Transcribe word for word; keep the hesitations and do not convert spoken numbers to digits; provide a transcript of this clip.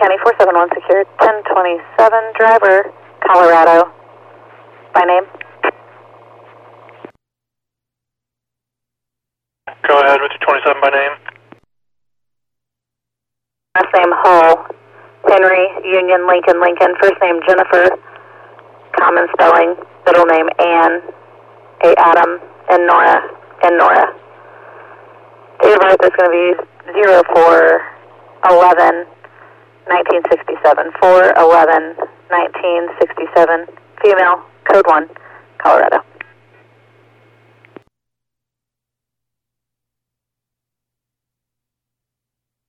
County four seven one secured, ten twenty-seven, driver, Colorado. By name? Go ahead with your twenty-seven by name. Last name Hull, Henry, Union, Lincoln, Lincoln. First name Jennifer, common spelling. Middle name Ann, A Adam, and Nora, and Nora. Date of birth is going to be zero four eleven nineteen sixty-seven. four eleven nineteen sixty-seven. Female, code one, Colorado.